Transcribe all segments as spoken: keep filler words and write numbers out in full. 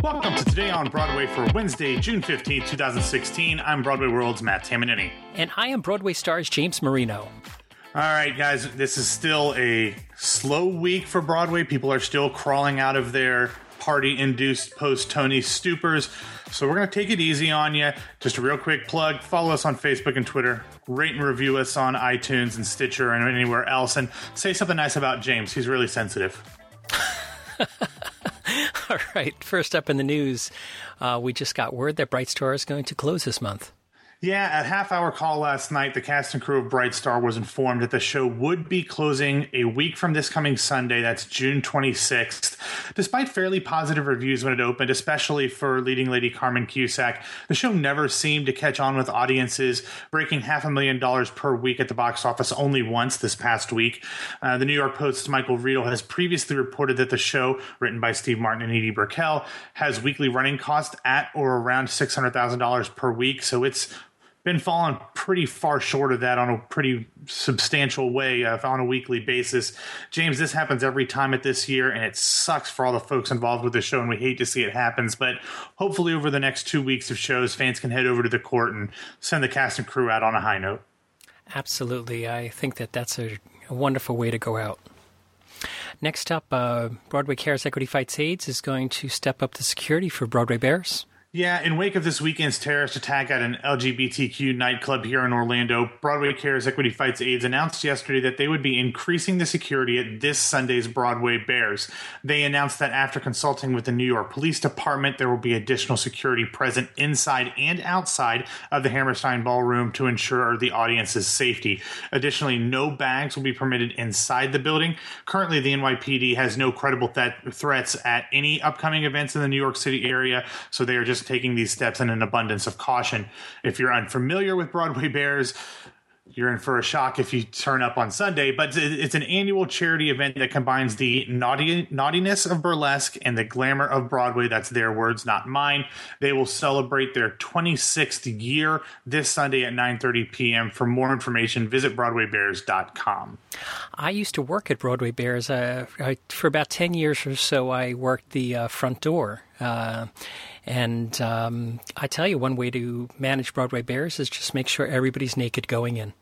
Welcome to Today on Broadway for Wednesday, June fifteenth, twenty sixteen. I'm Broadway World's Matt Tamanini. And I am Broadway Stars James Marino. All right, guys, this is still a slow week for Broadway. People are still crawling out of their party-induced post-Tony stupors. So we're going to take it easy on you. Just a real quick plug. Follow us on Facebook and Twitter. Rate and review us on iTunes and Stitcher and anywhere else. And say something nice about James. He's really sensitive. All right, first up in the news, uh, we just got word that Bright Star is going to close this month. Yeah, at half-hour call last night, the cast and crew of Bright Star was informed that the show would be closing a week from this coming Sunday. That's June twenty-sixth. Despite fairly positive reviews when it opened, especially for leading lady Carmen Cusack, the show never seemed to catch on with audiences, breaking half a million dollars per week at the box office only once this past week. Uh, the New York Post's Michael Riedel has previously reported that the show, written by Steve Martin and Edie Brickell, has weekly running costs at or around six hundred thousand dollars per week, so it's been falling pretty far short of that on a pretty substantial way uh, on a weekly basis. James, this happens every time at this year, and it sucks for all the folks involved with the show, and we hate to see it happen. But hopefully over the next two weeks of shows, fans can head over to the court and send the cast and crew out on a high note. Absolutely. I think that that's a, a wonderful way to go out. Next up, uh, Broadway Cares Equity Fights AIDS is going to step up the security for Broadway Bears. Yeah, in wake of this weekend's terrorist attack at an L G B T Q nightclub here in Orlando, Broadway Cares Equity Fights AIDS announced yesterday that they would be increasing the security at this Sunday's Broadway Bears. They announced that after consulting with the New York Police Department, there will be additional security present inside and outside of the Hammerstein Ballroom to ensure the audience's safety. Additionally, no bags will be permitted inside the building. Currently, the N Y P D has no credible th- threats at any upcoming events in the New York City area, so they are just taking these steps in an abundance of caution. If you're unfamiliar with Broadway Bears, you're in for a shock if you turn up on Sunday, but it's an annual charity event that combines the naughty, naughtiness of burlesque and the glamour of Broadway. That's their words, not mine. They will celebrate their twenty-sixth year this Sunday at nine thirty p.m. For more information, visit broadway bears dot com. I used to work at Broadway Bears. Uh, I, for about ten years or so, I worked the uh, front door. Uh, and um, I tell you, one way to manage Broadway Bears is just make sure everybody's naked going in.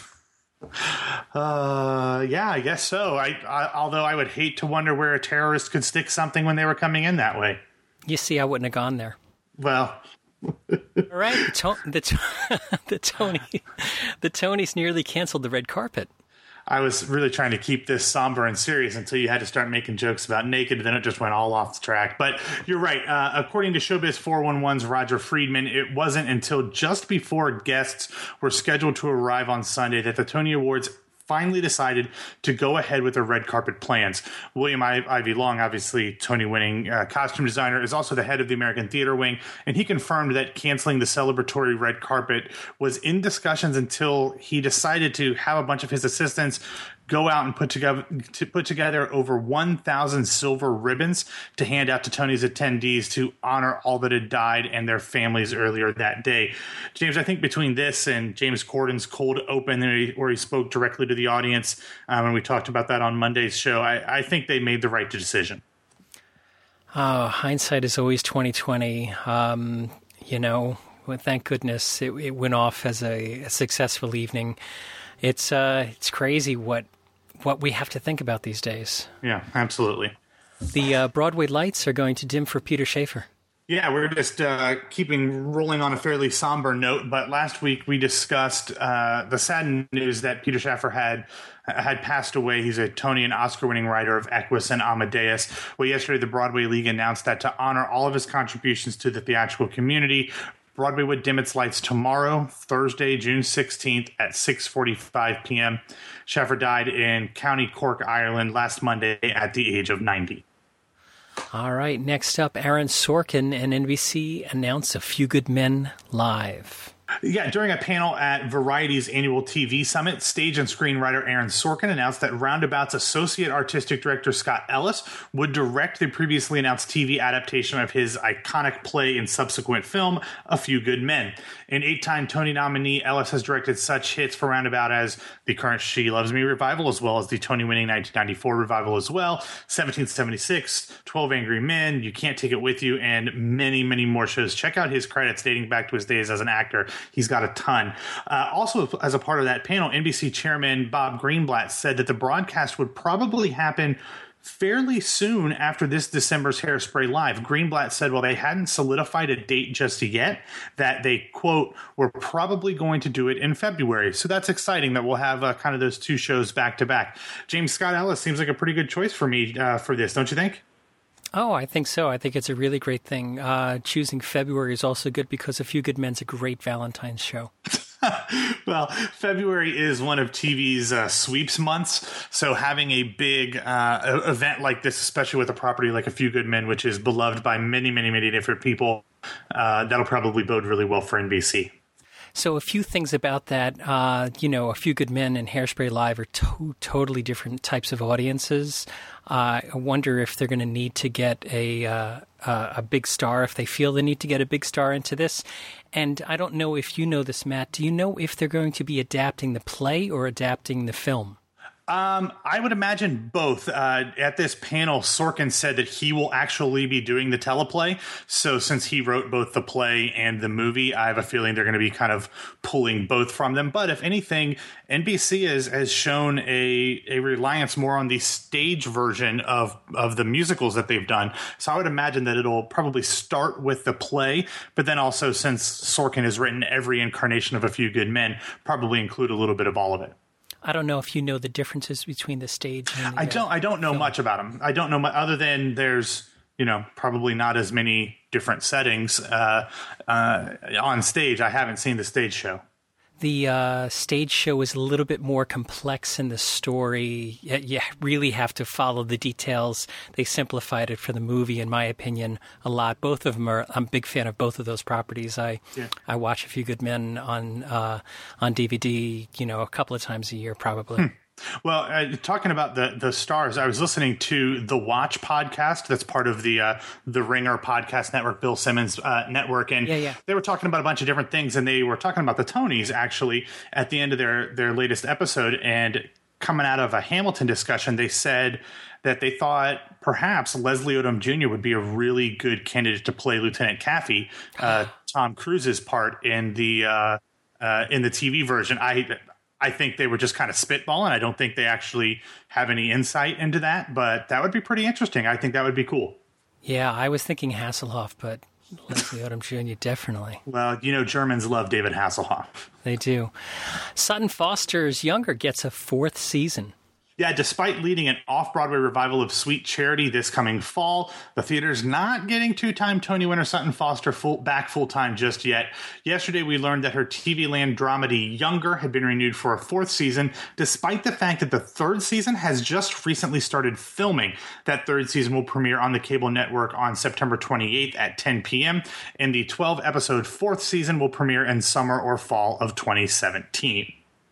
Uh, yeah, I guess so. I, I, although I would hate to wonder where a terrorist could stick something when they were coming in that way. You see, I wouldn't have gone there. Well, all right. The, to- the, to- the Tony, the Tonys nearly canceled the red carpet. I was really trying to keep this somber and serious until you had to start making jokes about naked, then it just went all off the track. But you're right. Uh, according to Showbiz four one one's Roger Friedman, it wasn't until just before guests were scheduled to arrive on Sunday that the Tony Awards finally decided to go ahead with their red carpet plans. William I- Ivy Long, obviously Tony-winning uh, costume designer, is also the head of the American Theater Wing, and he confirmed that canceling the celebratory red carpet was in discussions until he decided to have a bunch of his assistants go out and put together to put together over one thousand silver ribbons to hand out to Tony's attendees to honor all that had died and their families earlier that day. James, I think between this and James Corden's cold open, where he spoke directly to the audience, um, and we talked about that on Monday's show, I, I think they made the right decision. Oh, hindsight is always twenty twenty. Um, you know, well, thank goodness it, it went off as a, a successful evening. It's uh, it's crazy what. what we have to think about these days. Yeah, absolutely. The uh, Broadway lights are going to dim for Peter Shaffer. Yeah, we're just uh, keeping rolling on a fairly somber note, but last week we discussed uh, the sad news that Peter Shaffer had had passed away. He's a Tony and Oscar-winning writer of Equus and Amadeus. Well, yesterday the Broadway League announced that to honor all of his contributions to the theatrical community, Broadway would dim its lights tomorrow, Thursday, June sixteenth at six forty-five p.m. Shaffer died in County Cork, Ireland last Monday at the age of ninety. All right, next up, Aaron Sorkin and N B C announced A Few Good Men live. Yeah, during a panel at Variety's annual T V summit, stage and screenwriter Aaron Sorkin announced that Roundabout's associate artistic director Scott Ellis would direct the previously announced T V adaptation of his iconic play and subsequent film, A Few Good Men. An eight-time Tony nominee, Ellis has directed such hits for Roundabout as the current She Loves Me revival, as well as the Tony-winning nineteen ninety-four revival as well, seventeen seventy-six, twelve Angry Men, You Can't Take It With You, and many, many more shows. Check out his credits dating back to his days as an actor. He's got a ton. Uh, also, as a part of that panel, N B C chairman Bob Greenblatt said that the broadcast would probably happen fairly soon after this December's Hairspray Live. Greenblatt said, well, they hadn't solidified a date just yet, that they, quote, were probably going to do it in February. So that's exciting that we'll have uh, kind of those two shows back to back. James Scott Ellis seems like a pretty good choice for me uh, for this, don't you think? Oh, I think so. I think it's a really great thing. Uh, choosing February is also good because A Few Good Men's a great Valentine's show. Well, February is one of T V's uh, sweeps months, so having a big uh, event like this, especially with a property like A Few Good Men, which is beloved by many, many, many different people, uh, that'll probably bode really well for N B C. So a few things about that. Uh, you know, A Few Good Men and Hairspray Live are two totally different types of audiences. Uh, I wonder if they're going to need to get a uh, uh, a big star, if they feel they need to get a big star into this. And I don't know if you know this, Matt. Do you know if they're going to be adapting the play or adapting the film? Um, I would imagine both. Uh, at this panel, Sorkin said that he will actually be doing the teleplay. So since he wrote both the play and the movie, I have a feeling they're going to be kind of pulling both from them. But if anything, N B C has, has shown a, a reliance more on the stage version of, of the musicals that they've done. So I would imagine that it'll probably start with the play, but then also, since Sorkin has written every incarnation of A Few Good Men, probably include a little bit of all of it. I don't know if you know the differences between the stage and the, I don't. I don't know film. much about them. I don't know much, other than there's, you know, probably not as many different settings uh, uh, on stage. I haven't seen the stage show. The uh, stage show is a little bit more complex in the story. You, you really have to follow the details. They simplified it for the movie, in my opinion, a lot. Both of them are. I'm a big fan of both of those properties. I yeah. I watch A Few Good Men on uh, on D V D, you know, a couple of times a year, probably. Hmm. Well, uh, talking about the the stars, I was listening to the Watch podcast. That's part of the uh, the Ringer podcast network, Bill Simmons uh, network, and yeah, yeah. they were talking about a bunch of different things, and they were talking about the Tonys actually at the end of their their latest episode. And coming out of a Hamilton discussion, they said that they thought perhaps Leslie Odom Junior would be a really good candidate to play Lieutenant Kaffee, uh, Tom Cruise's part in the uh, uh, in the T V version. I. I think they were just kind of spitballing. I don't think they actually have any insight into that, but that would be pretty interesting. I think that would be cool. Yeah, I was thinking Hasselhoff, but Leslie Odom Junior definitely. Well, you know, Germans love David Hasselhoff. They do. Sutton Foster's Younger gets a fourth season. Yeah, despite leading an off-Broadway revival of Sweet Charity this coming fall, the theater's not getting two-time Tony winner Sutton Foster full, back full-time just yet. Yesterday, we learned that her T V Land dramedy Younger had been renewed for a fourth season, despite the fact that the third season has just recently started filming. That third season will premiere on the cable network on September twenty-eighth at ten p.m., and the twelve-episode fourth season will premiere in summer or fall of twenty seventeen.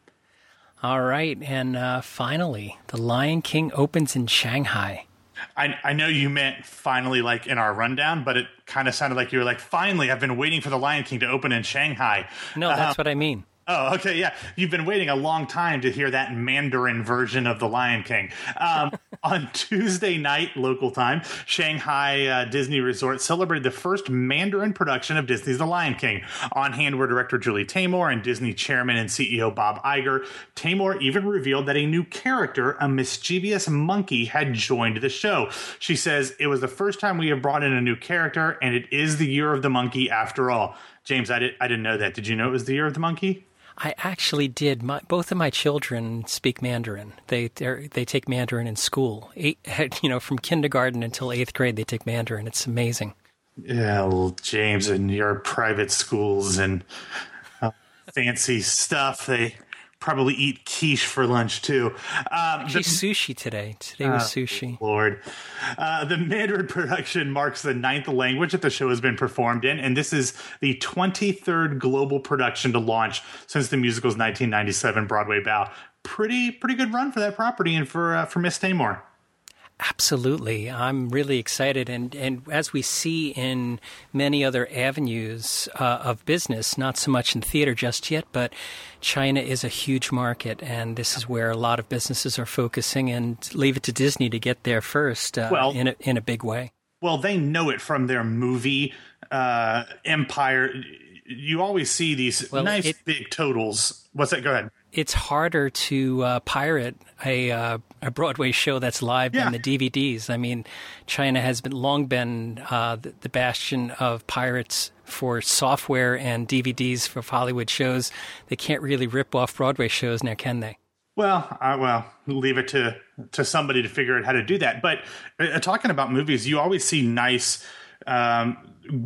All right, and uh, finally, The Lion King opens in Shanghai. I, I know you meant finally, like in our rundown, but it kind of sounded like you were like, finally, I've been waiting for The Lion King to open in Shanghai. No, that's um, what I mean. Oh, okay, yeah. You've been waiting a long time to hear that Mandarin version of The Lion King. Um, on Tuesday night, local time, Shanghai uh, Disney Resort celebrated the first Mandarin production of Disney's The Lion King. On hand were director Julie Taymor and Disney chairman and C E O Bob Iger. Taymor even revealed that a new character, a mischievous monkey, had joined the show. She says, it was the first time we have brought in a new character, and it is the year of the monkey after all. James, I, did, I didn't know that. Did you know it was the year of the monkey? I actually did. My, both of my children speak Mandarin. They they take Mandarin in school. Eight, you know, from kindergarten until eighth grade, they take Mandarin. It's amazing. Yeah, well, James, and your private schools and uh, fancy stuff, they probably eat quiche for lunch too. Um, Actually, the, sushi today. Today was uh, sushi. Lord, uh, the Mandarin production marks the ninth language that the show has been performed in, and this is the twenty-third global production to launch since the musical's nineteen ninety-seven Broadway bow. Pretty, pretty good run for that property and for uh, for Miss Taymor. Absolutely. I'm really excited. And, and as we see in many other avenues uh, of business, not so much in theater just yet, but China is a huge market. And this is where a lot of businesses are focusing, and leave it to Disney to get there first uh, well, in, a, in a big way. Well, they know it from their movie uh, empire. You always see these well, nice it, big totals. What's that? Go ahead. It's harder to uh, pirate a uh, a Broadway show that's live yeah. than the D V Ds. I mean, China has been long been uh, the, the bastion of pirates for software and D V Ds for Hollywood shows. They can't really rip off Broadway shows now, can they? Well, uh, well, leave it to to somebody to figure out how to do that. But uh, talking about movies, you always see nice um,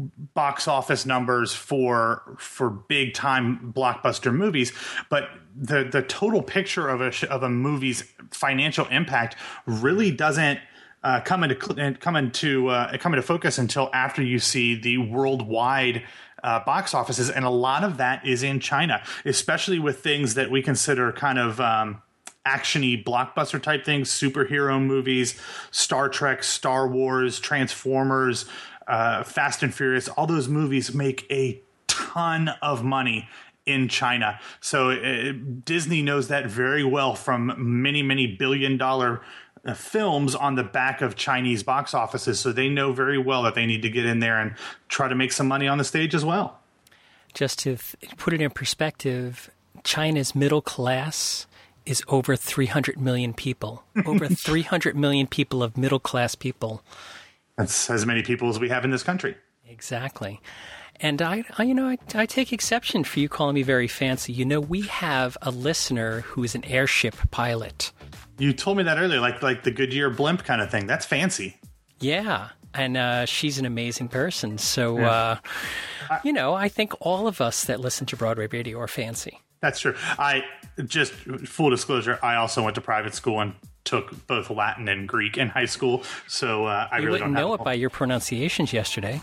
box office numbers for for big time blockbuster movies, but the the total picture of a of a movie's financial impact really doesn't uh, come into come into uh, come into focus until after you see the worldwide uh, box offices, and a lot of that is in China, especially with things that we consider kind of um, actiony blockbuster type things, superhero movies, Star Trek, Star Wars, Transformers. Uh, Fast and Furious, all those movies make a ton of money in China. So uh, Disney knows that very well from many, many billion dollar uh, films on the back of Chinese box offices. So they know very well that they need to get in there and try to make some money on the stage as well. Just to th- put it in perspective, China's middle class is over three hundred million people. Over three hundred million people of middle class people. That's as many people as we have in this country. Exactly. And I, I you know, I, I take exception for you calling me very fancy. You know, we have a listener who is an airship pilot. You told me that earlier, like like the Goodyear blimp kind of thing. That's fancy. Yeah. And uh, she's an amazing person. So, yeah. uh, I, you know, I think all of us that listen to Broadway radio are fancy. That's true. I just, full disclosure, I also went to private school and took both Latin and Greek in high school, so uh, I you really wouldn't don't know have it by your pronunciations yesterday.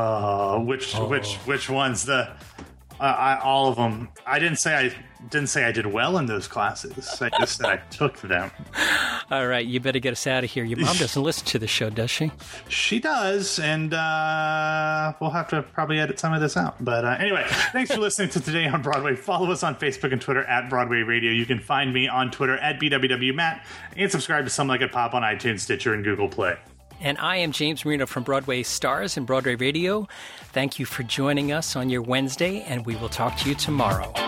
Uh, which oh. which which ones? The uh, I, all of them. I didn't say I didn't say I did well in those classes. I just said I took them. All right, you better get us out of here. Your mom doesn't listen to the show, does she? She does, and uh, we'll have to probably edit some of this out. But uh, anyway, thanks for listening to Today on Broadway. Follow us on Facebook and Twitter at Broadway Radio. You can find me on Twitter at B W W Matt, and subscribe to Some Like It Pop on iTunes, Stitcher, and Google Play. And I am James Marino from Broadway Stars and Broadway Radio. Thank you for joining us on your Wednesday, and we will talk to you tomorrow.